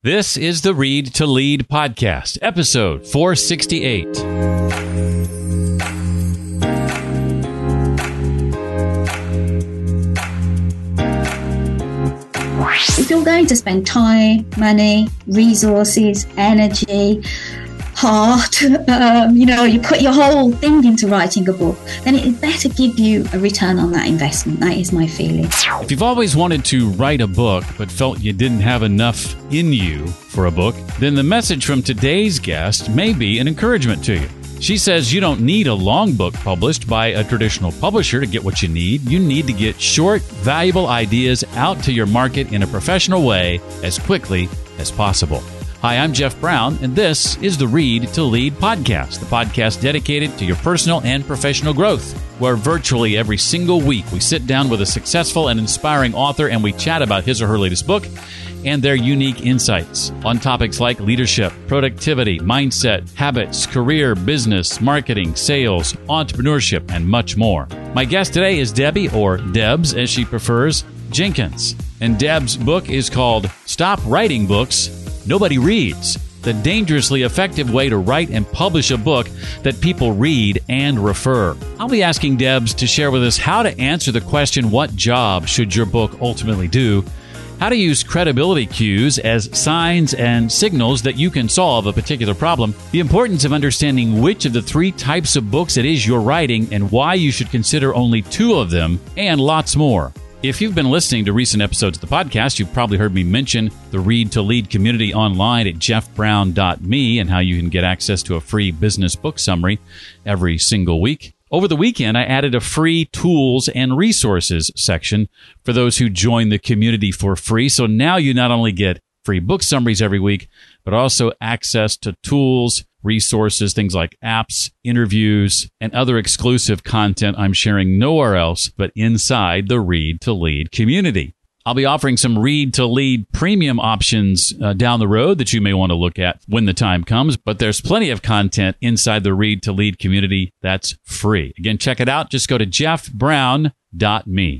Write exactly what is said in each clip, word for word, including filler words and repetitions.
This is the Read to Lead podcast, episode four sixty-eight. If you're going to spend time, money, resources, energy, heart, um, you know, you put your whole thing into writing a book, then it better give you a return on that investment. That is my feeling. If you've always wanted to write a book but felt you didn't have enough in you for a book, then the message from today's guest may be an encouragement to you. She says you don't need a long book published by a traditional publisher to get what you need. You need to get short, valuable ideas out to your market in a professional way as quickly as possible. Hi, I'm Jeff Brown, and this is the Read to Lead podcast, the podcast dedicated to your personal and professional growth, where virtually every single week we sit down with a successful and inspiring author and we chat about his or her latest book and their unique insights on topics like leadership, productivity, mindset, habits, career, business, marketing, sales, entrepreneurship, and much more. My guest today is Debbie, or Debs as she prefers, Jenkins. And Deb's book is called Stop Writing Books Nobody Reads: The Dangerously Effective Way to Write and Publish a Book That People Read and Refer. I'll be asking Debs to share with us how to answer the question, what job should your book ultimately do? How to use credibility cues as signs and signals that you can solve a particular problem, the importance of understanding which of the three types of books it is you're writing and why you should consider only two of them, and lots more. If you've been listening to recent episodes of the podcast, you've probably heard me mention the Read to Lead community online at jeff brown dot me and how you can get access to a free business book summary every single week. Over the weekend, I added a free tools and resources section for those who join the community for free. So now you not only get free book summaries every week, but also access to tools, resources, things like apps, interviews, and other exclusive content I'm sharing nowhere else but inside the Read to Lead community. I'll be offering some Read to Lead premium options uh, down the road that you may want to look at when the time comes, but there's plenty of content inside the Read to Lead community that's free. Again, check it out. Just go to jeff brown dot me.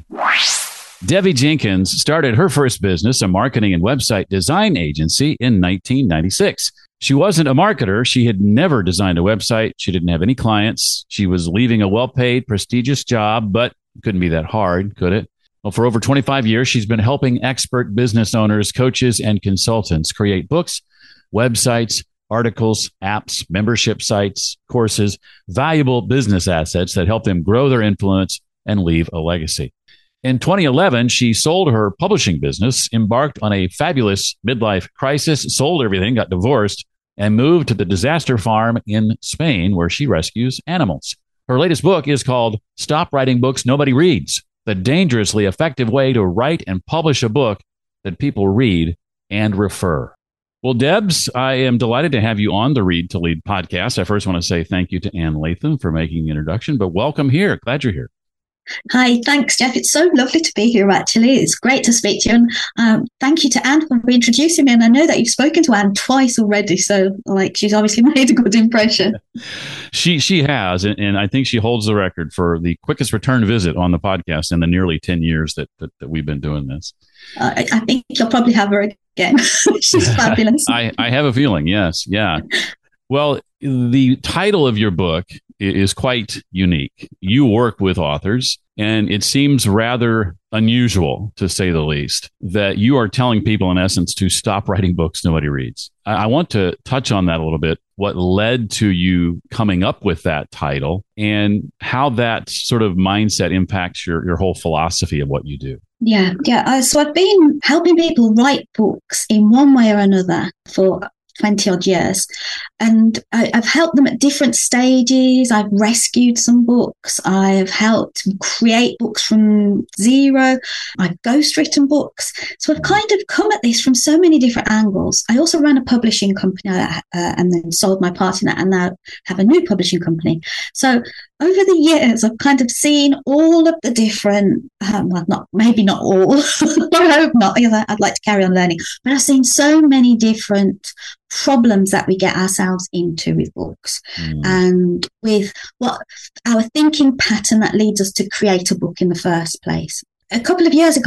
Debbie Jenkins started her first business, a marketing and website design agency, in nineteen ninety-six. She wasn't a marketer. She had never designed a website. She didn't have any clients. She was leaving a well-paid, prestigious job, but it couldn't be that hard, could it? Well, for over twenty-five years, she's been helping expert business owners, coaches, and consultants create books, websites, articles, apps, membership sites, courses, valuable business assets that help them grow their influence and leave a legacy. In twenty eleven, she sold her publishing business, embarked on a fabulous midlife crisis, sold everything, got divorced, and moved to the disaster farm in Spain where she rescues animals. Her latest book is called Stop Writing Books Nobody Reads: The Dangerously Effective Way to Write and Publish a Book That People Read and Refer. Well, Debs, I am delighted to have you on the Read to Lead podcast. I first want to say thank you to Ann Latham for making the introduction, but welcome here. Glad you're here. Hi, thanks, Jeff. It's so lovely to be here, actually. It's great to speak to you. And um, thank you to Anne for introducing me. And I know that you've spoken to Anne twice already. So, like, she's obviously made a good impression. She she has. And, and I think she holds the record for the quickest return visit on the podcast in the nearly ten years that, that, that we've been doing this. Uh, I, I think you'll probably have her again. She's fabulous. I, I have a feeling, yes. Yeah. Well, the title of your book is quite unique. You work with authors, and it seems rather unusual, to say the least, that you are telling people, in essence, to stop writing books nobody reads. I, I want to touch on that a little bit, what led to you coming up with that title and how that sort of mindset impacts your, your whole philosophy of what you do. Yeah, yeah. Uh, so I've been helping people write books in one way or another for twenty odd years. And I, I've helped them at different stages. I've rescued some books. I've helped create books from zero. I've ghostwritten books. So I've kind of come at this from so many different angles. I also ran a publishing company uh, and then sold my part in that, and now have a new publishing company. So over the years, I've kind of seen all of the different, um, well, not maybe not all, I hope not, because I'd like to carry on learning, but I've seen so many different problems that we get ourselves into with books mm. and with what our thinking pattern that leads us to create a book in the first place. A couple of years ago,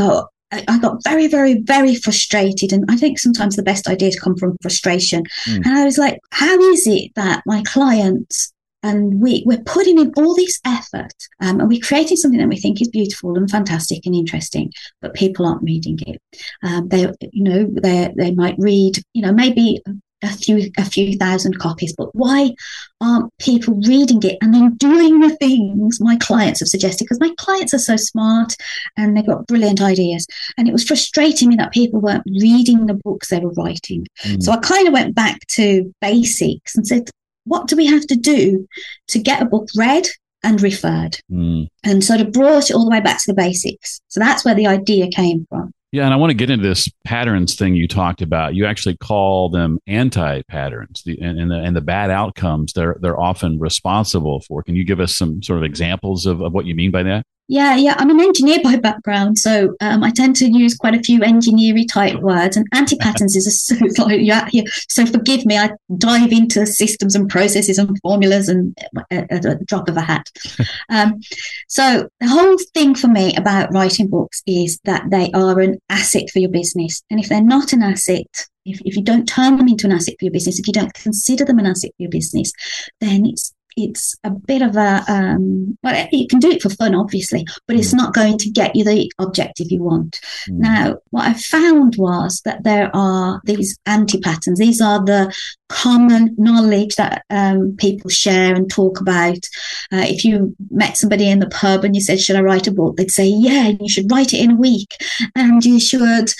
I, I got very, very, very frustrated. And I think sometimes the best ideas come from frustration. Mm. And I was like, how is it that my clients and we, we're putting in all this effort um, and we're creating something that we think is beautiful and fantastic and interesting, but people aren't reading it. Um, they, you know, they they might read, you know, maybe a few a few thousand copies, but why aren't people reading it and then doing the things my clients have suggested? Because my clients are so smart and they've got brilliant ideas, and it was frustrating me that people weren't reading the books they were writing. Mm. So I kind of went back to basics and said, what do we have to do to get a book read and referred? Mm. And sort of brought it all the way back to the basics. So that's where the idea came from. Yeah, and I want to get into this patterns thing you talked about. You actually call them anti-patterns, the, and, and, the, and the bad outcomes they're they're often responsible for. Can you give us some sort of examples of, of what you mean by that? Yeah, yeah. I'm an engineer by background, so um, I tend to use quite a few engineering type words. And anti-patterns is a so, yeah, yeah. So forgive me, I dive into systems and processes and formulas and at a drop of a hat. um, so the whole thing for me about writing books is that they are an asset for your business, and if they're not an asset, if if you don't turn them into an asset for your business, if you don't consider them an asset for your business, then it's it's a bit of a, um, well, you can do it for fun, obviously, but it's not going to get you the objective you want. Mm. Now, what I found was that there are these anti-patterns. These are the common knowledge that um, people share and talk about. Uh, if you met somebody in the pub and you said, should I write a book? They'd say, yeah, you should write it in a week. And you should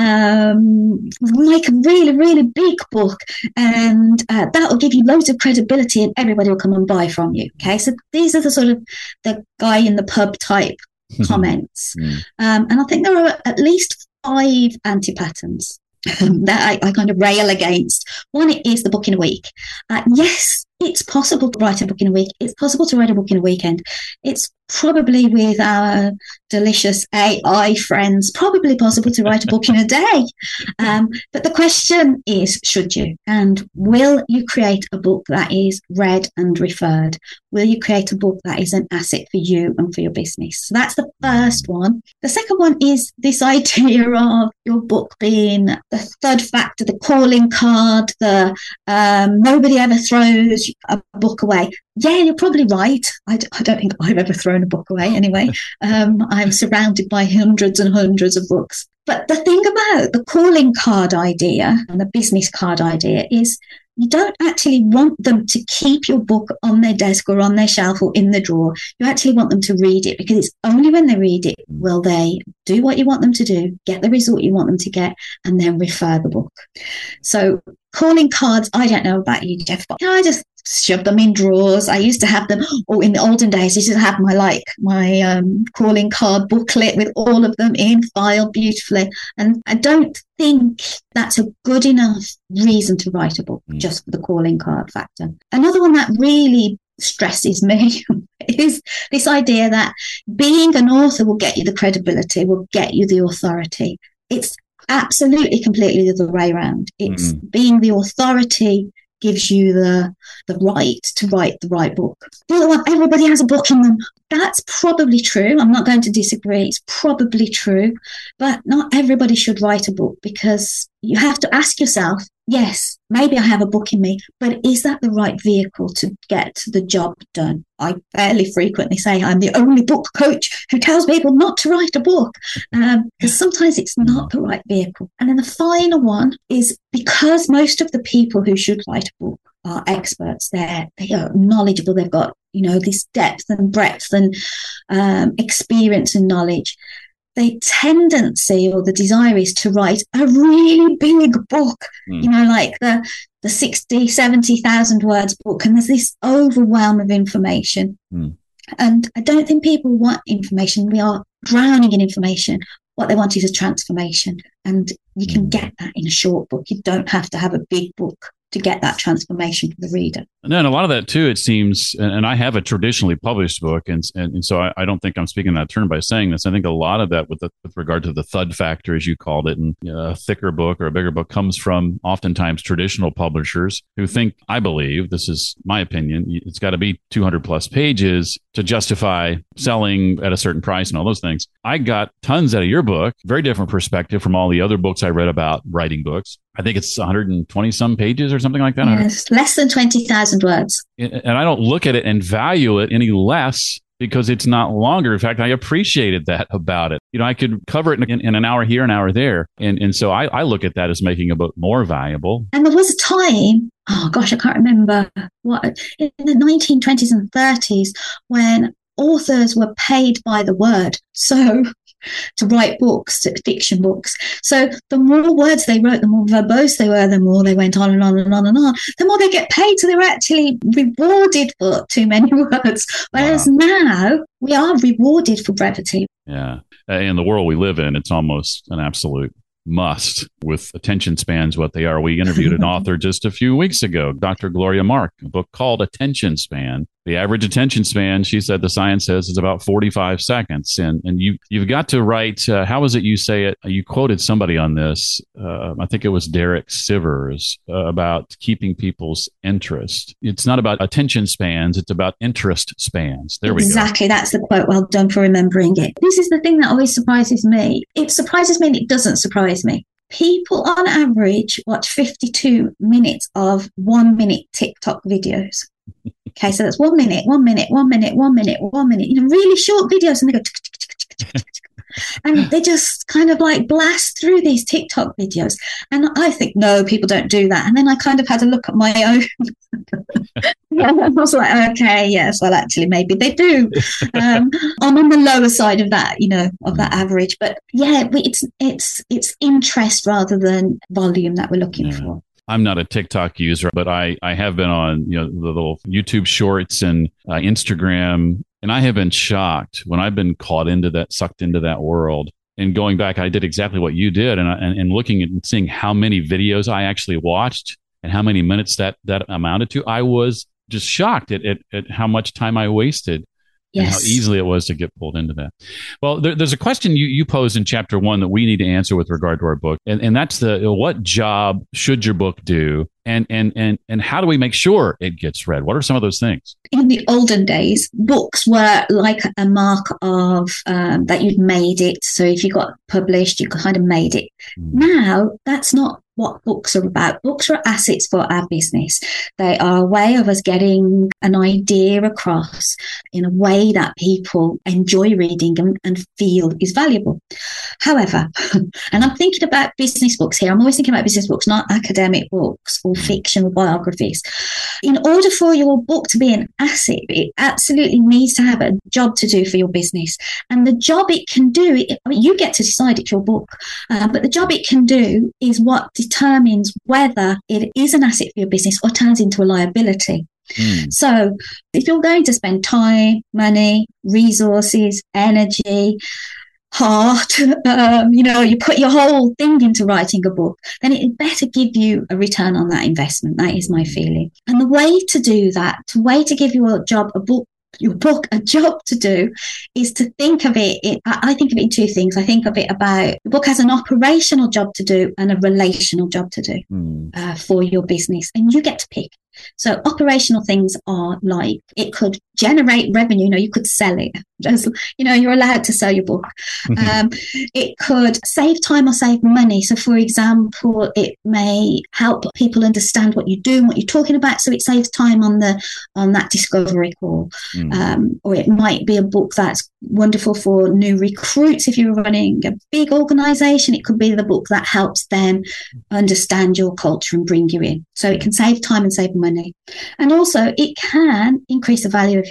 um, make a really, really big book. And uh, that will give you loads of credibility and everybody will come and buy from you. Okay, so these are the sort of the guy in the pub type comments. Mm. Um, and I think there are at least five anti-patterns that I, I kind of rail against. One is the book in a week. Uh, yes, it's possible to write a book in a week. It's possible to write a book in a weekend. It's probably, with our delicious A I friends, probably possible to write a book in a day. Um, but the question is, should you? And will you create a book that is read and referred? Will you create a book that is an asset for you and for your business? So that's the first one. The second one is this idea of your book being the third factor, the calling card, the um, nobody ever throws a book away. Yeah, you're probably right. I, d- I don't think I've ever thrown a book away anyway. Um, I'm surrounded by hundreds and hundreds of books. But the thing about the calling card idea and the business card idea is you don't actually want them to keep your book on their desk or on their shelf or in the drawer. You actually want them to read it, because it's only when they read it will they do what you want them to do, get the result you want them to get, and then refer the book. So calling cards, I don't know about you, Jeff, but I just shove them in drawers. I used to have them, or in the olden days, I used to have my like my um, calling card booklet with all of them in file beautifully. And I don't think that's a good enough reason to write a book, mm. just for the calling card factor. Another one that really stresses me is this idea that being an author will get you the credibility, will get you the authority. It's absolutely completely the other way around. It's mm. being the authority gives you the the right to write the right book. The other one, everybody has a book in them. That's probably true. I'm not going to disagree. It's probably true. But not everybody should write a book, because you have to ask yourself, yes, maybe I have a book in me, but is that the right vehicle to get the job done? I fairly frequently say I'm the only book coach who tells people not to write a book, um, because sometimes it's not the right vehicle. And then the final one is, because most of the people who should write a book are experts. They're, they are knowledgeable. They've got, you know, this depth and breadth and um, experience and knowledge. The tendency or the desire is to write a really big book, mm. you know, like the the sixty, seventy thousand words book. And there's this overwhelm of information. Mm. And I don't think people want information. We are drowning in information. What they want is a transformation. And you can mm. get that in a short book. You don't have to have a big book to get that transformation for the reader. And then a lot of that too, it seems, and, and I have a traditionally published book, and and, and so I, I don't think I'm speaking that term by saying this. I think a lot of that with the, with regard to the thud factor, as you called it, and you know, a thicker book or a bigger book comes from oftentimes traditional publishers who think, I believe, this is my opinion, it's got to be two hundred plus pages to justify selling at a certain price and all those things. I got tons out of your book, very different perspective from all the other books I read about writing books. I think it's one hundred twenty some pages or something like that. Yes, less than twenty thousand words. And I don't look at it and value it any less because it's not longer. In fact, I appreciated that about it. You know, I could cover it in, in an hour here, an hour there. And and so I, I look at that as making a book more valuable. And there was a time, oh gosh, I can't remember what, in the nineteen twenties and thirties, when authors were paid by the word. So to write books, fiction books. So the more words they wrote, the more verbose they were, the more they went on and on and on and on, the more they get paid. So they were actually rewarded for too many words. Whereas wow. now we are rewarded for brevity. Yeah. In the world we live in, it's almost an absolute must with attention spans what they are. We interviewed an author just a few weeks ago, Doctor Gloria Mark, a book called Attention Span. The average attention span, she said, the science says, is about forty-five seconds. And and you, you've got to write, uh, how is it you say it? You quoted somebody on this. Uh, I think it was Derek Sivers, uh, about keeping people's interest. It's not about attention spans. It's about interest spans. There we exactly, go. Exactly. That's the quote. Well done for remembering it. This is the thing that always surprises me. It surprises me and it doesn't surprise me. People on average watch fifty-two minutes of one minute TikTok videos. Okay, so that's one minute, one minute, one minute, one minute, one minute, you know, really short videos, and they go tick, tick, tick, tick, tick, tick. And they just kind of like blast through these TikTok videos. And I think, no, people don't do that. And then I kind of had a look at my own. I was like, okay, yes, well, actually, maybe they do. Um, I'm on the lower side of that, you know, of that average. But yeah, it's it's it's interest rather than volume that we're looking yeah. for. I'm not a TikTok user, but I, I have been on, you know, the little YouTube shorts and uh, Instagram, and I have been shocked when I've been caught into that, sucked into that world. And going back, I did exactly what you did, and and, and looking at and seeing how many videos I actually watched and how many minutes that that amounted to, I was just shocked at at, at how much time I wasted. Yes. And how easily it was to get pulled into that. Well, there, there's a question you, you posed in chapter one that we need to answer with regard to our book. And, and that's the, what job should your book do? And, and, and, and how do we make sure it gets read? What are some of those things? In the olden days, books were like a mark of um, that you'd made it. So if you got published, you kind of made it. Mm. Now, that's not what books are about. Books are assets for our business. They are a way of us getting an idea across in a way that people enjoy reading and, and feel is valuable. However, and I'm thinking about business books here. I'm always thinking about business books, not academic books or fiction or biographies. In order for your book to be an asset, it absolutely needs to have a job to do for your business. And the job it can do, it, I mean, you get to decide it's your book, uh, but the job it can do is what determines whether it is an asset for your business or turns into a liability. Mm. So if you're going to spend time, money, resources, energy, heart, um, you know, you put your whole thing into writing a book, then it better give you a return on that investment. That is my feeling. And the way to do that, the way to give your job a book, your book a job to do, is to think of it, it I think of it in two things. I think of it about the book has an operational job to do and a relational job to do mm. uh, for your business, and you get to pick. So operational things are like, it could generate revenue. You know, you could sell it. Just, you know, you're allowed to sell your book. Um, it could save time or save money. So, for example, it may help people understand what you do and what you're talking about. So it saves time on the on that discovery call. Mm. Um, or it might be a book that's wonderful for new recruits. If you're running a big organization, it could be the book that helps them understand your culture and bring you in. So it can save time and save money. And also it can increase the value of your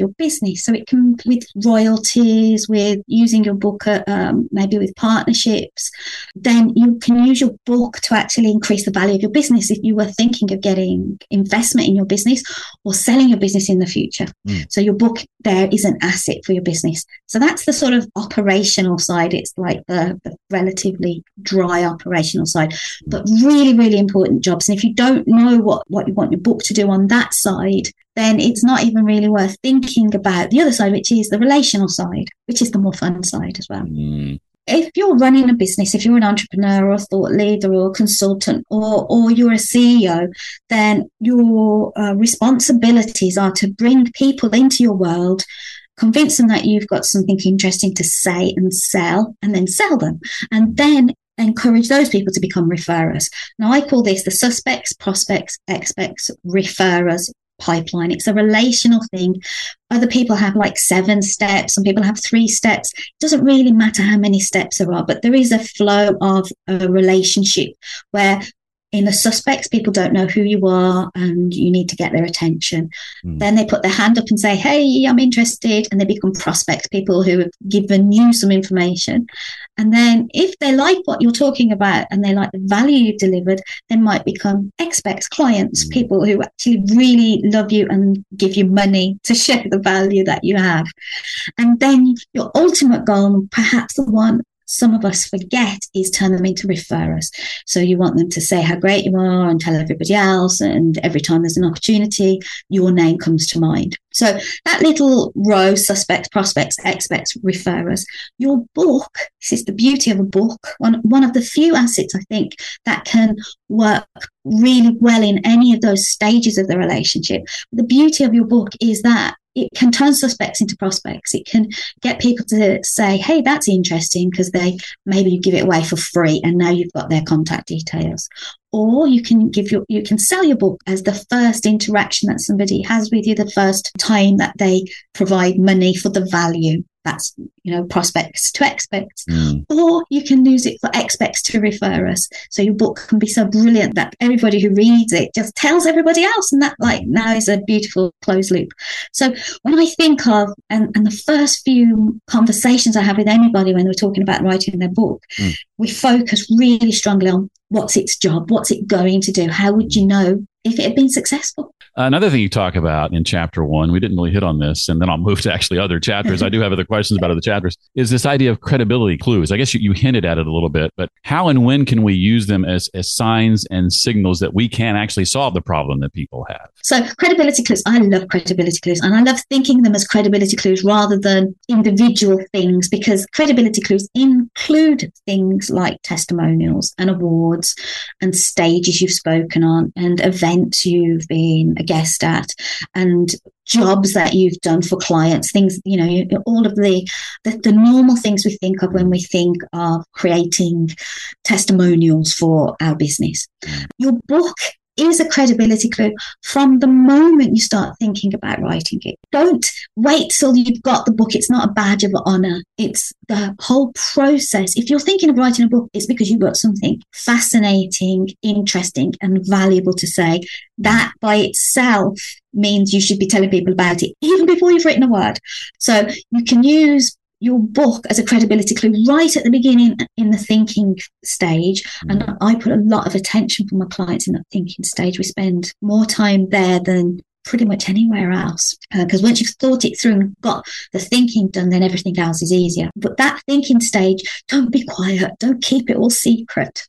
your business. So it can, with royalties, with using your book, uh, um, maybe with partnerships, then you can use your book to actually increase the value of your business if you were thinking of getting investment in your business or selling your business in the future. Mm. So your book there is an asset for your business. So that's the sort of operational side. It's like the, the relatively dry operational side, but really, really important jobs. And if you don't know what, what you want your book to do on that side, then it's not even really worth thinking about the other side, which is the relational side, which is the more fun side as well. Mm. If you're running a business, if you're an entrepreneur or a thought leader or a consultant or, or you're a C E O, then your uh, responsibilities are to bring people into your world, convince them that you've got something interesting to say and sell, and then sell them. And then encourage those people to become referrers. Now, I call this the suspects, prospects, experts, referrers pipeline. It's a relational thing. Other people have like seven steps. Some people have three steps. It doesn't really matter how many steps there are, but there is a flow of a relationship where in the suspects, people don't know who you are and you need to get their attention. Mm. Then they put their hand up and say, hey, I'm interested. And they become prospects, people who have given you some information. And then if they like what you're talking about and they like the value you've delivered, they might become experts, clients, mm. people who actually really love you and give you money to share the value that you have. And then your ultimate goal, perhaps the one some of us forget, is turn them into referrers. So you want them to say how great you are and tell everybody else. And every time there's an opportunity, your name comes to mind. So that little row, suspects, prospects, experts, referrers, your book, this is the beauty of a book, one, one of the few assets, I think, that can work really well in any of those stages of the relationship. The beauty of your book is that it can turn suspects into prospects. It can get people to say, hey, that's interesting, because they maybe you give it away for free and now you've got their contact details. Or you can give your, you can sell your book as the first interaction that somebody has with you, the first time that they provide money for the value. That's, you know, prospects to experts. Mm. Or you can use it for experts to referrers. So your book can be so brilliant that everybody who reads it just tells everybody else. And that, like, now is a beautiful closed loop. So when I think of, and, and the first few conversations I have with anybody when we're talking about writing their book, mm. we focus really strongly on what's its job, what's it going to do, how would you know if it had been successful? Another thing you talk about in chapter one, we didn't really hit on this, and then I'll move to actually other chapters. I do have other questions about other chapters, is this idea of credibility clues. I guess you, you hinted at it a little bit, but how and when can we use them as, as signs and signals that we can actually solve the problem that people have? So credibility clues, I love credibility clues, and I love thinking of them as credibility clues rather than individual things, because credibility clues include things like testimonials and awards and stages you've spoken on and events you've been a guest at and jobs that you've done for clients, things, you know, all of the, the the normal things we think of when we think of creating testimonials for our business. Your book is a credibility clue from the moment you start thinking about writing it. Don't wait till you've got the book. It's not a badge of honor. It's the whole process. If you're thinking of writing a book, it's because you've got something fascinating, interesting, and valuable to say. That by itself means you should be telling people about it even before you've written a word. So you can use your book as a credibility clue right at the beginning in the thinking stage. And I put a lot of attention from my clients in that thinking stage. We spend more time there than pretty much anywhere else, because uh, once you've thought it through and got the thinking done, then everything else is easier. But that thinking stage, don't be quiet, don't keep it all secret.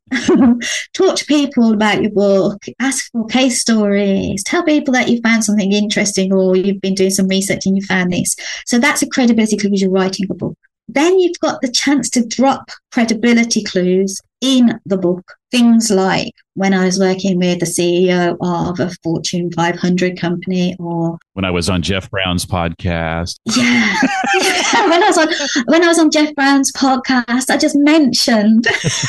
Talk to people about your book, ask for case stories, tell people that you found something interesting or you've been doing some research and you found this. So that's a credibility clue as you're writing a book. Then you've got the chance to drop credibility clues in the book. Things like when I was working with the C E O of a Fortune five hundred company, or when I was on Jeff Brown's podcast. Yeah. when I was on when I was on Jeff Brown's podcast, I just mentioned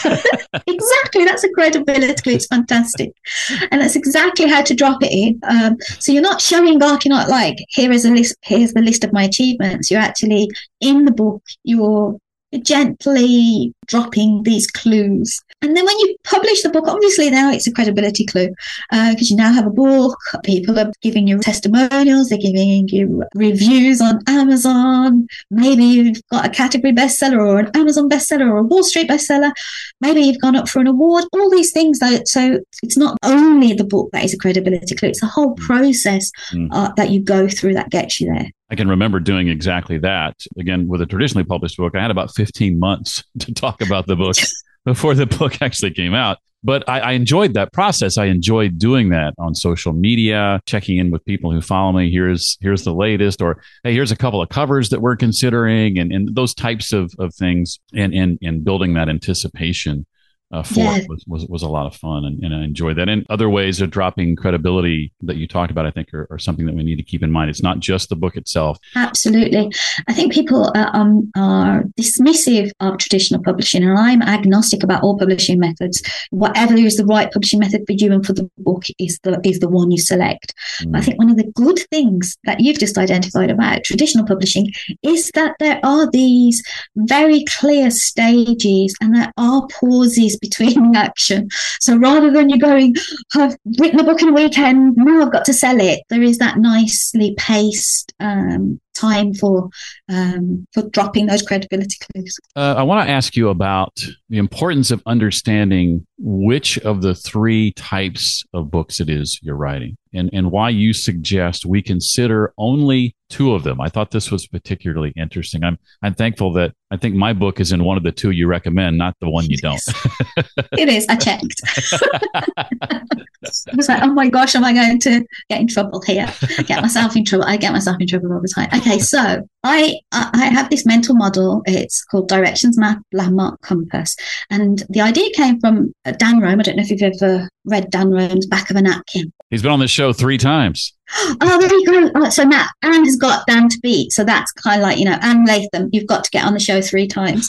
exactly, that's a credibility clue. It's fantastic. And that's exactly how to drop it in. Um, so you're not showing off, you're not like, here is a list, here's the list of my achievements. You're actually in the book, you're you're gently dropping these clues. And then when you publish the book, obviously now it's a credibility clue because uh, you now have a book. People are giving you testimonials. They're giving you reviews on Amazon. Maybe you've got a category bestseller or an Amazon bestseller or a Wall Street bestseller. Maybe you've gone up for an award. All these things. That, so it's not only the book that is a credibility clue. It's a whole process mm. uh, that you go through that gets you there. I can remember doing exactly that. Again, with a traditionally published book, I had about fifteen months to talk about the book before the book actually came out. But I, I enjoyed that process. I enjoyed doing that on social media, checking in with people who follow me. Here's here's the latest, or hey, here's a couple of covers that we're considering, and, and those types of, of things, and, and, and building that anticipation. Uh, for yeah. it was, was was a lot of fun, and, and I enjoyed that. And other ways of dropping credibility that you talked about, I think, are, are something that we need to keep in mind. It's not just the book itself. Absolutely. I think people are, um, are dismissive of traditional publishing, and I'm agnostic about all publishing methods. Whatever is the right publishing method for you and for the book is the is the one you select. Mm. But I think one of the good things that you've just identified about traditional publishing is that there are these very clear stages, and there are pauses between action. So rather than you going, I've written a book in a weekend, now I've got to sell it, there is that nicely paced um, time for um, for dropping those credibility clues. Uh, I want to ask you about the importance of understanding which of the three types of books it is you're writing, and, and why you suggest we consider only two of them. I thought this was particularly interesting. I'm I'm thankful that I think my book is in one of the two you recommend, not the one you don't. It is. I checked. I was like, oh my gosh, am I going to get in trouble here? Get myself in trouble. I get myself in trouble all the time. Okay, so I I have this mental model. It's called Directions Map, Landmark, Compass. And the idea came from Dan Rome. I don't know if you've ever read Dan Rome's Back of a Napkin. He's been on this show three times. Oh, there you go. Oh, so now Anne has got Dan to beat. So that's kind of like, you know, Anne Latham, you've got to get on the show three times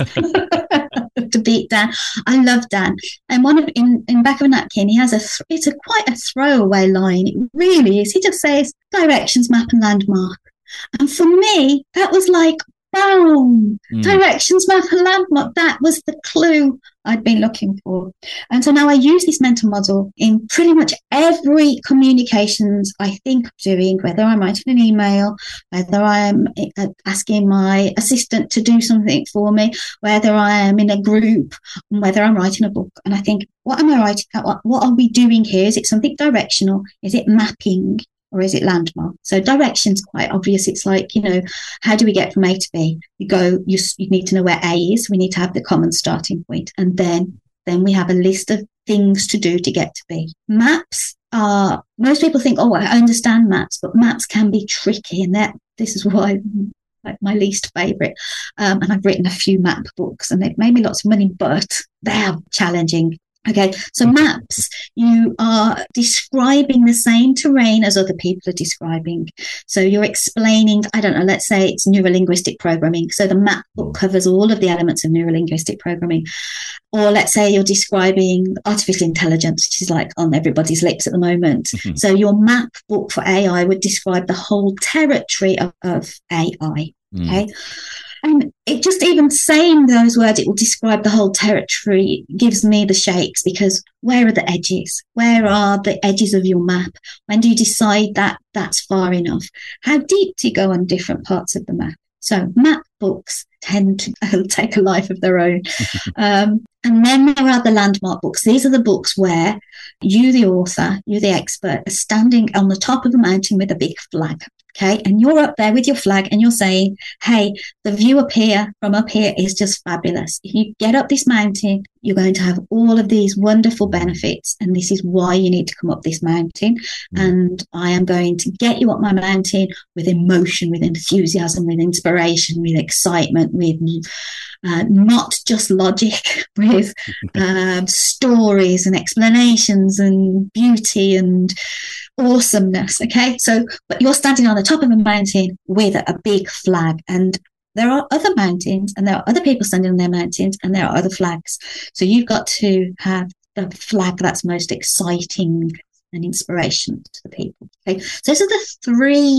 to beat Dan. I love Dan. And one of in, in Back of a Napkin, he has a, th- it's a quite a throwaway line. It really is. He just says directions, map and landmark. And for me, that was like, boom, mm. directions, map and landmark. That was the clue I'd been looking for. And so now I use this mental model in pretty much every communications I think of doing, whether I'm writing an email, whether I'm asking my assistant to do something for me, whether I am in a group, whether I'm writing a book. And I think, what am I writing? What, what are we doing here? Is it something directional? Is it mapping? Or is it landmark? So direction's quite obvious. It's like, you know, how do we get from A to B? You go, you, you need to know where A is. We need to have the common starting point. And then, then we have a list of things to do to get to B. Maps are, most people think, oh, I understand maps, but maps can be tricky. And that this is why like my least favorite. Um, and I've written a few map books and they've made me lots of money, but they are challenging. Okay, so maps, you are describing the same terrain as other people are describing. So you're explaining, I don't know, let's say it's neurolinguistic programming. So the map book covers all of the elements of neurolinguistic programming. Or let's say you're describing artificial intelligence, which is like on everybody's lips at the moment. Mm-hmm. So your map book for A I would describe the whole territory of, of A I. Mm. Okay. And it just even saying those words, it will describe the whole territory, gives me the shakes, because where are the edges? Where are the edges of your map? When do you decide that that's far enough? How deep do you go on different parts of the map? So map books tend to take a life of their own. um, and then there are the landmark books. These are the books where you, the author, you, the expert, are standing on the top of a mountain with a big flag. Okay, and you're up there with your flag and you're saying, hey, the view up here from up here is just fabulous. If you get up this mountain, you're going to have all of these wonderful benefits. And this is why you need to come up this mountain. Mm. And I am going to get you up my mountain with emotion, with enthusiasm, with inspiration, with excitement, with uh, not just logic, with um, stories and explanations and beauty and awesomeness. Okay, so but you're standing on the top of a mountain with a big flag, and there are other mountains and there are other people standing on their mountains and there are other flags. So you've got to have the flag that's most exciting and inspiration to the people. Okay, so those are the three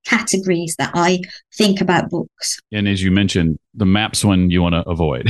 categories that I think about books. And as you mentioned, the MAPS one you want to avoid.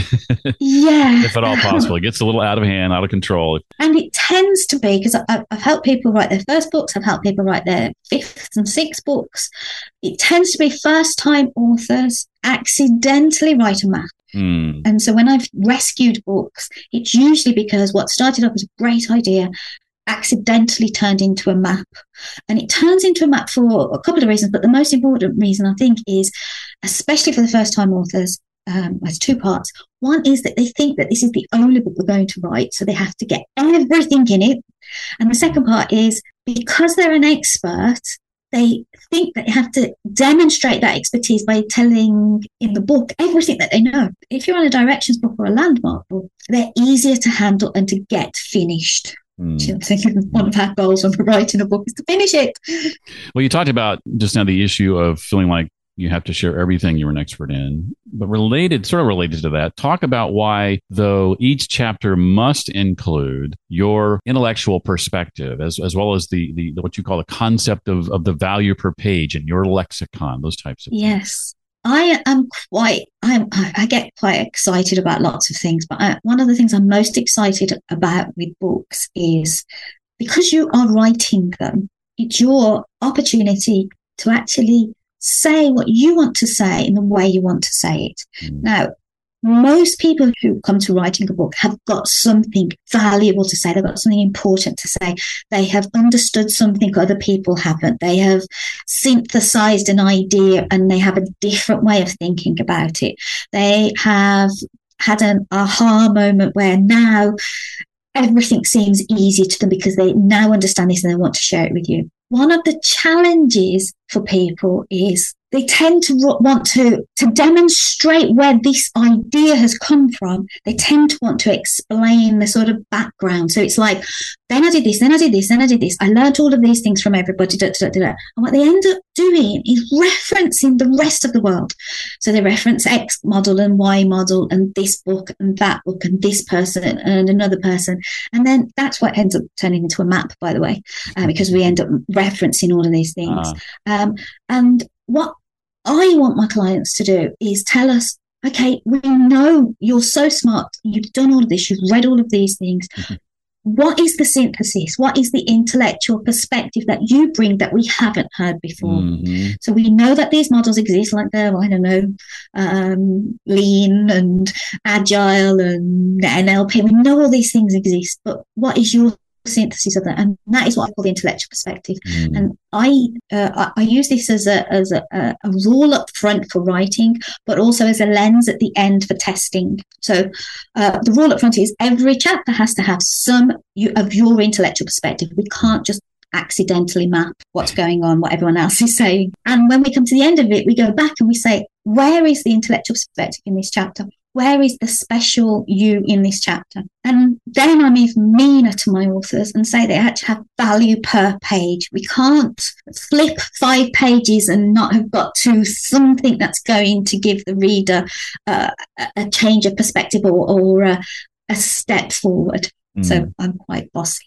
Yeah. If at all possible. It gets a little out of hand, out of control. And it tends to be, because I've, I've helped people write their first books, I've helped people write their fifth and sixth books. It tends to be first-time authors accidentally write a map. Mm. And so when I've rescued books, it's usually because what started off as a great idea accidentally turned into a map. And it turns into a map for a couple of reasons, but the most important reason, I think, is, especially for the first-time authors, um, there's two parts. One is that they think that this is the only book they're going to write, so they have to get everything in it. And the second part is, because they're an expert, they think that they have to demonstrate that expertise by telling in the book everything that they know. If you're on a directions book or a landmark book, they're easier to handle and to get finished. Mm. I think one of our goals when we're writing a book is to finish it. Well, you talked about just now the issue of feeling like you have to share everything you're an expert in, but related, sort of related to that, talk about why, though, each chapter must include your intellectual perspective, as as well as the, the what you call the concept of, of the value per page and your lexicon, those types of things. Yes. I am quite, I'm, I get quite excited about lots of things, but I, one of the things I'm most excited about with books is because you are writing them, it's your opportunity to actually say what you want to say in the way you want to say it. Mm. Now, most people who come to writing a book have got something valuable to say. They've got something important to say. They have understood something other people haven't. They have synthesized an idea and they have a different way of thinking about it. They have had an aha moment where now everything seems easier to them because they now understand this and they want to share it with you. One of the challenges for people is they tend to want to, to demonstrate where this idea has come from. They tend to want to explain the sort of background. So it's like, then I did this, then I did this, then I did this. I learned all of these things from everybody. Da, da, da, da. And what they end up doing is referencing the rest of the world. So they reference X model and Y model and this book and that book and this person and another person. And then that's what ends up turning into a map, by the way, uh, because we end up referencing all of these things. Uh. Um, and what I want my clients to do is tell us, okay, we know you're so smart. You've done all of this. You've read all of these things. Mm-hmm. What is the synthesis? What is the intellectual perspective that you bring that we haven't heard before? Mm-hmm. So we know that these models exist, like the, I don't know, um, lean and agile and N L P. We know all these things exist, but what is your synthesis of that? And that is what I call the intellectual perspective. Mm. And I, uh, I use this as a as a, a rule up front for writing, but also as a lens at the end for testing. So uh, the rule up front is every chapter has to have some you, of your intellectual perspective. We can't just accidentally map what's going on, what everyone else is saying. And when we come to the end of it, we go back and we say, where is the intellectual perspective in this chapter? Where is the special you in this chapter? And then I'm even meaner to my authors and say they actually have value per page. We can't flip five pages and not have got to something that's going to give the reader uh, a change of perspective or, or a, a step forward. Mm. So I'm quite bossy.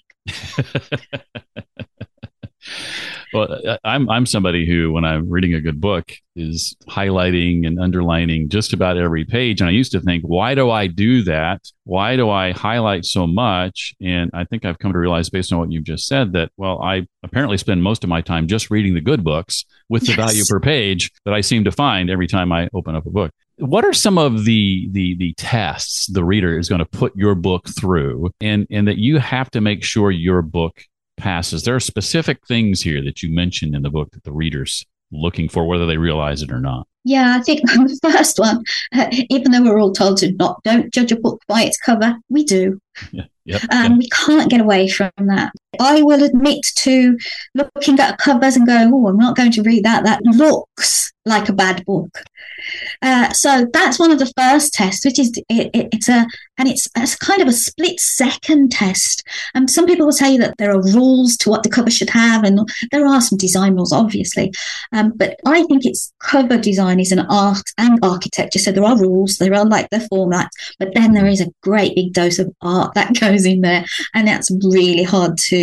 Well, I'm I'm somebody who, when I'm reading a good book, is highlighting and underlining just about every page. And I used to think, why do I do that? Why do I highlight so much? And I think I've come to realize, based on what you've just said, that, well, I apparently spend most of my time just reading the good books with the yes. value per page that I seem to find every time I open up a book. What are some of the the the tests the reader is going to put your book through, and and that you have to make sure your book passes? There are specific things here that you mentioned in the book that the reader's looking for, whether they realize it or not. Yeah, I think the first one, uh, even though we're all told to not, don't judge a book by its cover, we do. Yeah, yep, um, yep. We can't get away from that. I will admit to looking at covers and going, oh, I'm not going to read that. That looks like a bad book. Uh, so that's one of the first tests, which is it, it, it's a and it's, it's kind of a split second test. And some people will tell you that there are rules to what the cover should have, and there are some design rules, obviously. Um, but I think it's cover design is an art and architecture. So there are rules, there are like the formats, but then there is a great big dose of art that goes in there, and that's really hard to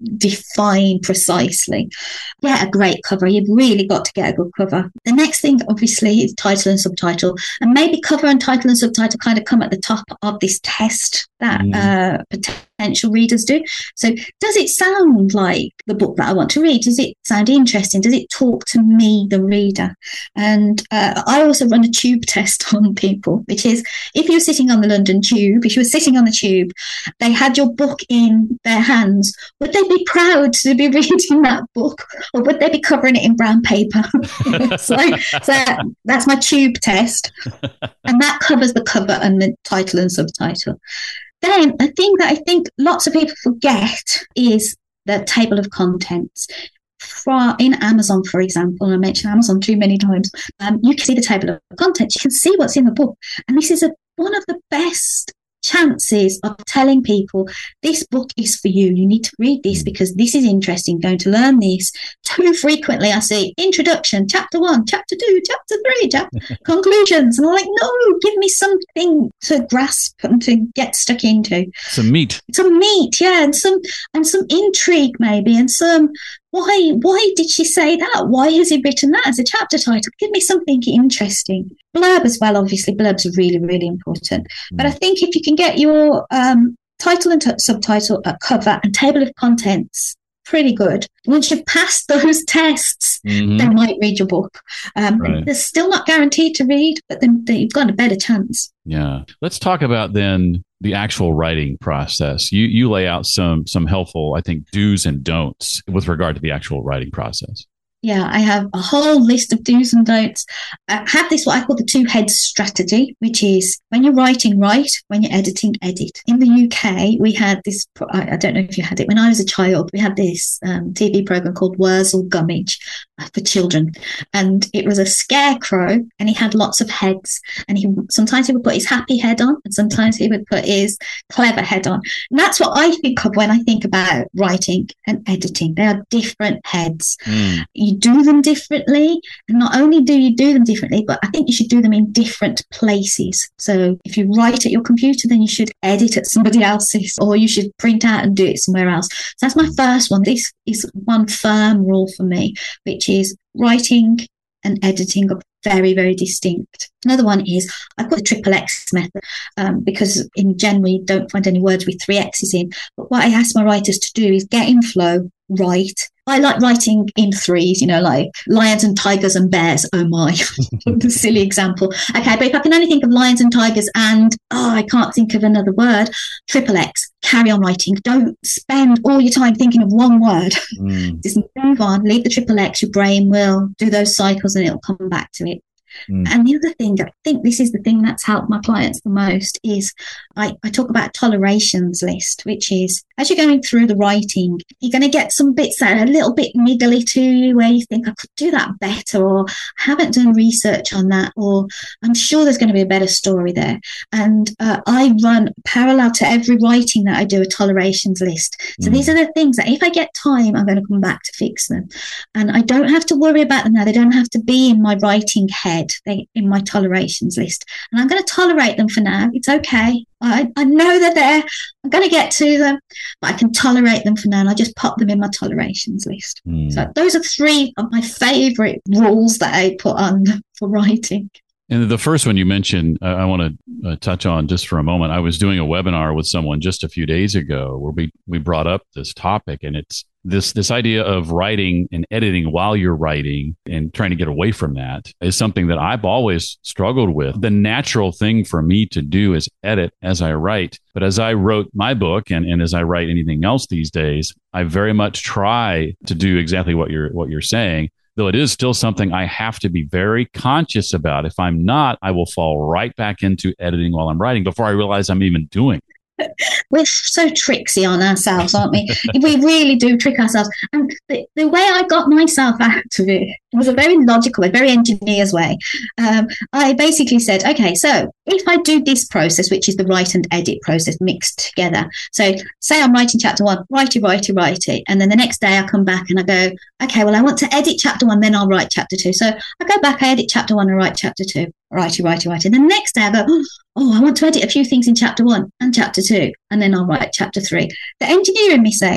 define precisely. Get a great cover. You've really got to get a good cover. The next thing, obviously, is title and subtitle. And maybe cover and title and subtitle kind of come at the top of this test that mm. uh, potential readers do. So does it sound like the book that I want to read? Does it sound interesting? Does it talk to me, the reader? And uh, I also run a tube test on people, which is if you're sitting on the London Tube, if you were sitting on the tube, they had your book in their hands, would they be proud to be reading that book, or would they be covering it in brown paper? so, so that's my tube test, and that covers the cover and the title and subtitle. Then a thing that I think lots of people forget is the table of contents. For, in Amazon, for example, and I mentioned Amazon too many times, um, you can see the table of contents. You can see what's in the book, and this is a, one of the best chances of telling people this book is for you. You need to read this because this is interesting. Going to learn this. Too frequently I see introduction, chapter one, chapter two, chapter three, chapter conclusions, and I'm like, no, give me something to grasp and to get stuck into. Some meat. Some meat, yeah, and some and some intrigue maybe, and some why why did she say that? Why has he written that as a chapter title? Give me something interesting. Blurb as well, obviously. Blurbs are really, really important. Mm. But I think if you can get your um, title and t- subtitle, uh, cover and table of contents pretty good, once you've passed those tests, mm-hmm. they might read your book. Um, right. They're still not guaranteed to read, but then you've got a better chance. Yeah. Let's talk about then the actual writing process. You you lay out some some helpful, I think, do's and don'ts with regard to the actual writing process. Yeah, I have a whole list of do's and don'ts. I have this, what I call the two heads strategy, which is when you're writing, write. When you're editing, edit. In the U K, we had this, I don't know if you had it, when I was a child, we had this um, T V program called Wurzel Gummidge for children. And it was a scarecrow, and he had lots of heads. And he sometimes he would put his happy head on, and sometimes he would put his clever head on. And that's what I think of when I think about writing and editing. They are different heads. Mm. You do them differently, and not only do you do them differently, but I think you should do them in different places. So if you write at your computer, then you should edit at somebody else's, or you should print out and do it somewhere else. So that's my first one. This is one firm rule for me, which is writing and editing are very, very distinct. Another one is I put the triple X method um, because in general you don't find any words with three X's in. But what I ask my writers to do is get in flow, write. I like writing in threes, you know, like lions and tigers and bears. Oh my, the silly example. Okay, but if I can only think of lions and tigers and, oh, I can't think of another word, triple X, carry on writing. Don't spend all your time thinking of one word. Mm. Just move on, leave the triple X, your brain will do those cycles and it'll come back to it. Mm. And the other thing, I think this is the thing that's helped my clients the most, is I, I talk about tolerations list, which is as you're going through the writing, you're going to get some bits that are a little bit niggly to you where you think I could do that better, or I haven't done research on that, or I'm sure there's going to be a better story there. And uh, I run parallel to every writing that I do a tolerations list. So mm. these are the things that if I get time, I'm going to come back to fix them. And I don't have to worry about them now. They don't have to be in my writing head. They in my tolerations list, and I'm going to tolerate them for now. It's okay. I, I know they're there. I'm going to get to them, but I can tolerate them for now, and I just pop them in my tolerations list. Mm. So those are three of my favorite rules that I put on for writing. And the first one you mentioned, uh, I want to uh, touch on just for a moment. I was doing a webinar with someone just a few days ago where we, we brought up this topic, and it's this this idea of writing and editing while you're writing and trying to get away from that is something that I've always struggled with. The natural thing for me to do is edit as I write. But as I wrote my book and, and as I write anything else these days, I very much try to do exactly what you're what you're saying. Though it is still something I have to be very conscious about. If I'm not, I will fall right back into editing while I'm writing before I realize I'm even doing it. We're so tricksy on ourselves, aren't we? We really do trick ourselves. And the, the way I got myself out of it was a very logical way, very engineer's way. Um, I basically said, okay, so if I do this process, which is the write and edit process mixed together. So say I'm writing chapter one, write it, write it, write it. And then the next day I come back and I go, okay, well, I want to edit chapter one, then I'll write chapter two. So I go back, I edit chapter one and write chapter two. Righty, righty, righty. And the next day I go, oh, I want to edit a few things in chapter one and chapter two, and then I'll write chapter three. The engineer in me says,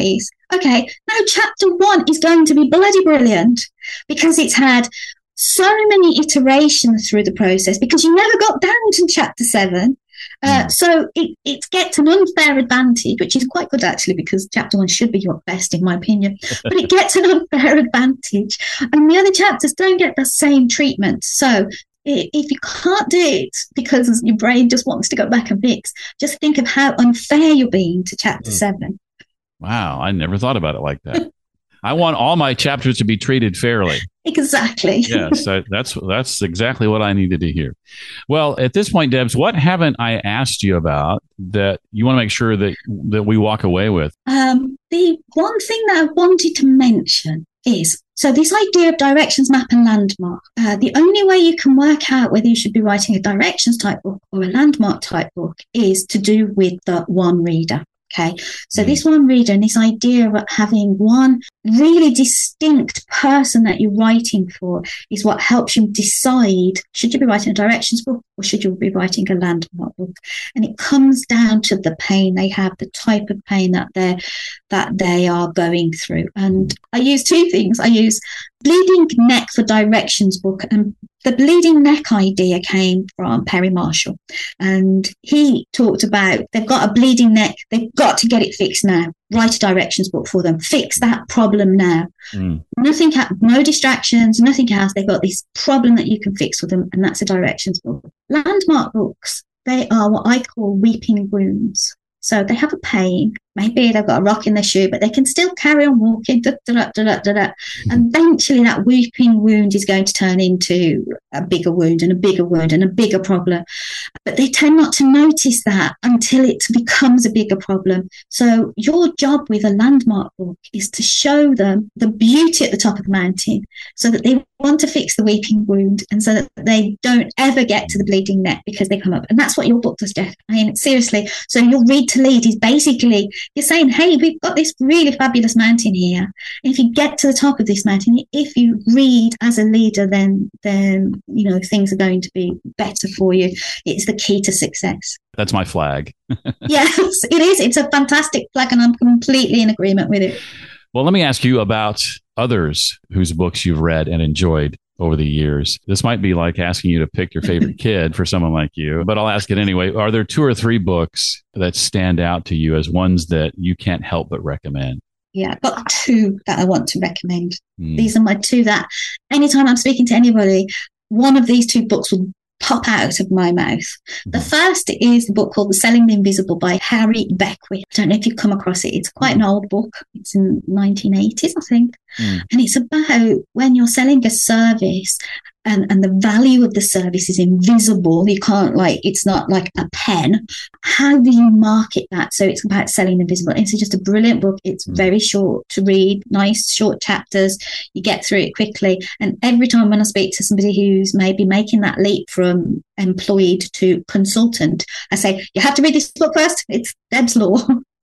Okay, now chapter one is going to be bloody brilliant because it's had so many iterations through the process because you never got down to chapter seven. Uh, mm. So it, it gets an unfair advantage, which is quite good actually, because chapter one should be your best in my opinion, but it gets an unfair advantage and the other chapters don't get the same treatment. So if you can't do it because your brain just wants to go back and fix, just think of how unfair you're being to chapter mm. seven. Wow, I never thought about it like that. I want all my chapters to be treated fairly. Exactly. Yes, I, that's that's exactly what I needed to hear. Well, at this point, Debs, what haven't I asked you about that you want to make sure that that we walk away with? Um, the one thing that I wanted to mention is, so this idea of directions map and landmark, uh, the only way you can work out whether you should be writing a directions type book or a landmark type book is to do with the one reader. Okay, so mm. this one reader and this idea of having one really distinct person that you're writing for is what helps you decide, should you be writing a directions book or should you be writing a landmark book? And it comes down to the pain they have, the type of pain that they're that they are going through. And I use two things. I use bleeding neck for directions book, and the bleeding neck idea came from Perry Marshall, and he talked about they've got a bleeding neck, they've got to get it fixed now. Write a directions book for them, fix that problem now. Mm. Nothing, no distractions, nothing else. They've got this problem that you can fix for them, and that's a directions book. Landmark books, they are what I call weeping wounds. So they have a pain. Maybe they've got a rock in their shoe, but they can still carry on walking. Da, da, da, da, da, da. And eventually that weeping wound is going to turn into a bigger wound and a bigger wound and a bigger problem. But they tend not to notice that until it becomes a bigger problem. So your job with a landmark book is to show them the beauty at the top of the mountain so that they want to fix the weeping wound and so that they don't ever get to the bleeding neck because they come up. And that's what your book does, Jeff. I mean, seriously. So your read to lead is basically, you're saying, hey, we've got this really fabulous mountain here. And if you get to the top of this mountain, if you read as a leader, then, then, you know, things are going to be better for you. It's the key to success. That's my flag. Yes, it is. It's a fantastic flag, and I'm completely in agreement with it. Well, let me ask you about others whose books you've read and enjoyed over the years. This might be like asking you to pick your favorite kid for someone like you, but I'll ask it anyway. Are there two or three books that stand out to you as ones that you can't help but recommend? Yeah, I've got two that I want to recommend. Mm. These are my two that anytime I'm speaking to anybody, one of these two books will pop out of my mouth. Mm-hmm. The first is the book called The Selling the Invisible by Harry Beckwith. I don't know if you've come across it. It's quite an old book. It's in nineteen eighties, I think. Mm. And it's about when you're selling a service and, and the value of the service is invisible. You can't, like, it's not like a pen. How do you market that? So it's about selling the invisible. It's just a brilliant book. It's mm. very short to read, nice short chapters. You get through it quickly. And every time when I speak to somebody who's maybe making that leap from employed to consultant, I say, you have to read this book first. It's Deb's Law.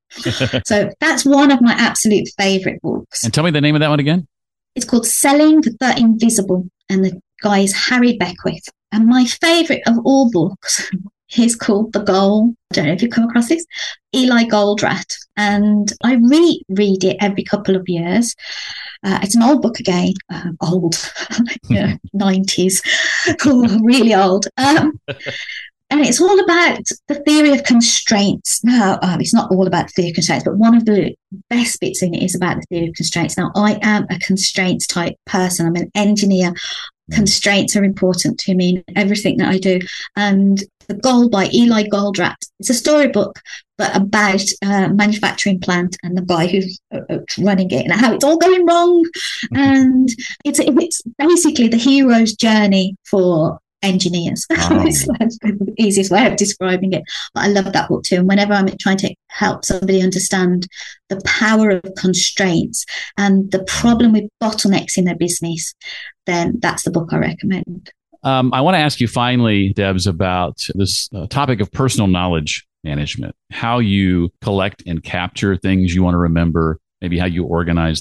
So that's one of my absolute favorite books. And tell me the name of that one again. It's called Selling the Invisible, and the guy is Harry Beckwith. And my favorite of all books is called The Goal. I don't know if you've come across this. Eli Goldratt. And I reread it every couple of years. Uh, it's an old book again. Uh, old. you know, nineties. Really old. Um, And it's all about the theory of constraints. Now, um, it's not all about the theory of constraints, but one of the best bits in it is about the theory of constraints. Now, I am a constraints type person. I'm an engineer. Constraints are important to me in everything that I do. And The Goal by Eli Goldratt. It's a storybook, but about a manufacturing plant and the guy who's uh, running it and how it's all going wrong. And it's it's basically the hero's journey for engineers. Oh. It's like the easiest way of describing it. But I love that book too. And whenever I'm trying to help somebody understand the power of constraints and the problem with bottlenecks in their business, then that's the book I recommend. Um, I want to ask you finally, Debs, about this uh, topic of personal knowledge management, how you collect and capture things you want to remember, maybe how you organize them.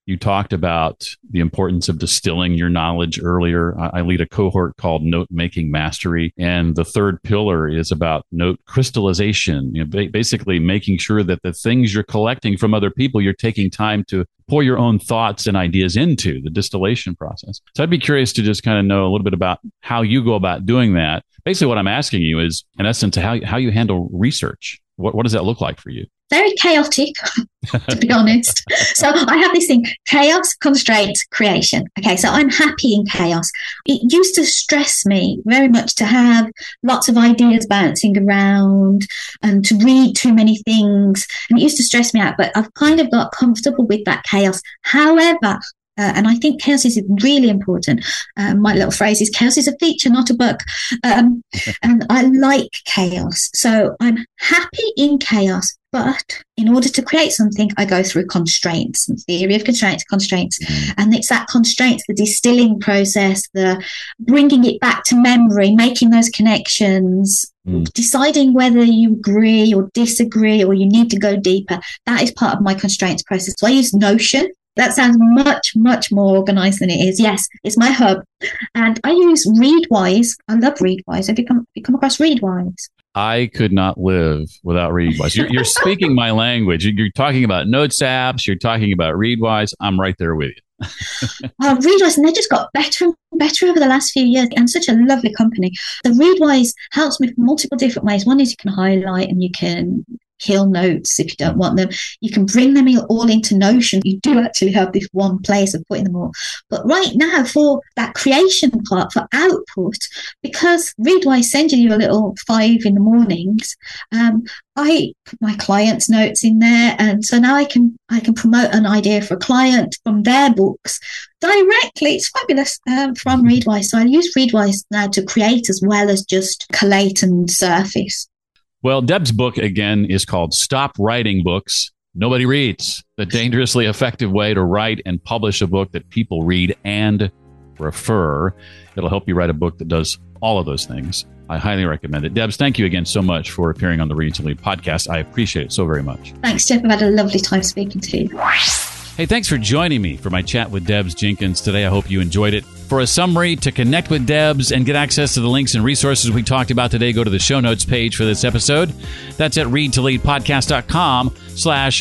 You talked about the importance of distilling your knowledge earlier. I, I lead a cohort called Note Making Mastery. And the third pillar is about note crystallization, you know, ba- basically making sure that the things you're collecting from other people, you're taking time to pour your own thoughts and ideas into the distillation process. So I'd be curious to just kind of know a little bit about how you go about doing that. Basically, what I'm asking you is, in essence, how, how you handle research. What, what does that look like for you? Very chaotic, to be honest. So I have this thing, chaos, constraints, creation. Okay, so I'm happy in chaos. It used to stress me very much to have lots of ideas bouncing around and to read too many things. And it used to stress me out, but I've kind of got comfortable with that chaos. However, Uh, and I think chaos is really important. Uh, my little phrase is chaos is a feature, not a bug. Um, and I like chaos. So I'm happy in chaos. But in order to create something, I go through constraints and theory of constraints, constraints. And it's that constraints, the distilling process, the bringing it back to memory, making those connections, mm. deciding whether you agree or disagree or you need to go deeper. That is part of my constraints process. So I use Notion. That sounds much, much more organized than it is. Yes, it's my hub. And I use Readwise. I love Readwise. Have you come, have you come across Readwise? I could not live without Readwise. You're, you're speaking my language. You're talking about Notes apps. You're talking about Readwise. I'm right there with you. uh, Readwise, and they just got better and better over the last few years, and such a lovely company. The Readwise helps me in multiple different ways. One is you can highlight and you can kill notes if you don't want them. You can bring them all into Notion. You do actually have this one place of putting them all. But right now, for that creation part, for output, because Readwise sends you a little five in the mornings, um, I put my clients' notes in there, and so now I can I can promote an idea for a client from their books directly. It's fabulous um, from Readwise. So I use Readwise now to create as well as just collate and surface. Well, Deb's book, again, is called Stop Writing Books Nobody Reads, the dangerously effective way to write and publish a book that people read and refer. It'll help you write a book that does all of those things. I highly recommend it. Debs, thank you again so much for appearing on the Read to Lead podcast. I appreciate it so very much. Thanks, Jeff. I've had a lovely time speaking to you. Hey, thanks for joining me for my chat with Debs Jenkins today. I hope you enjoyed it. For a summary, to connect with Debs and get access to the links and resources we talked about today, go to the show notes page for this episode. That's at readtoleadpodcast.com slash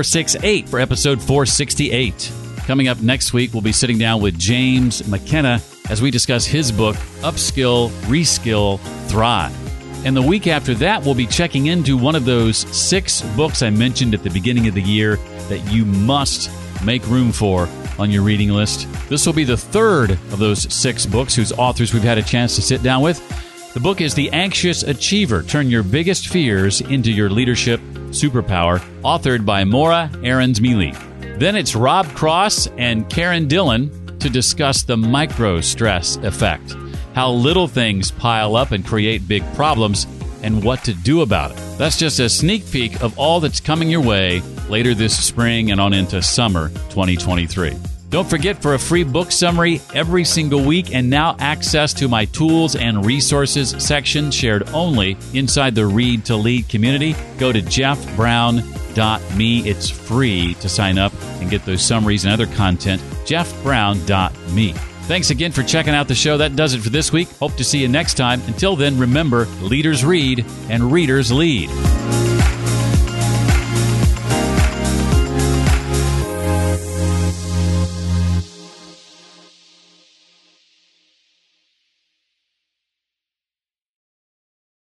468 for episode four sixty-eight. Coming up next week, we'll be sitting down with James McKenna as we discuss his book, Upskill, Reskill, Thrive. And the week after that, we'll be checking into one of those six books I mentioned at the beginning of the year that you must make room for on your reading list. This will be the third of those six books whose authors we've had a chance to sit down with. The book is The Anxious Achiever, Turn Your Biggest Fears into Your Leadership Superpower, authored by Maura Aarons-Mealy. Then it's Rob Cross and Karen Dillon to discuss the micro-stress effect, how little things pile up and create big problems, and what to do about it. That's just a sneak peek of all that's coming your way later this spring and on into summer twenty twenty-three. Don't forget, for a free book summary every single week and now access to my tools and resources section shared only inside the Read to Lead community, go to jeff brown dot me. It's free to sign up and get those summaries and other content, jeff brown dot me. Thanks again for checking out the show. That does it for this week. Hope to see you next time. Until then, remember, leaders read and readers lead.